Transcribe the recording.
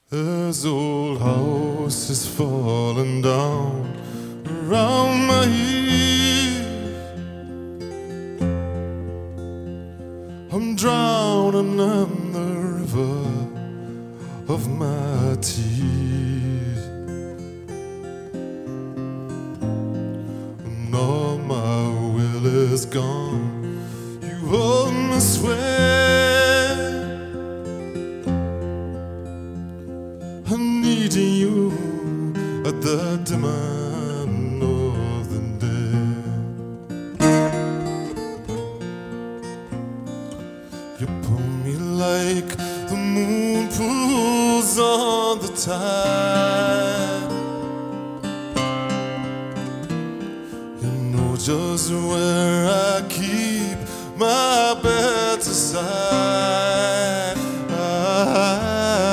This old house is falling down around my ears. I'm drowning in the river of my tears, and all my will is gone. You hold me swear. I need you at the demand of the day. You pull me like the moon pulls on the tide. You know just where I keep my better side.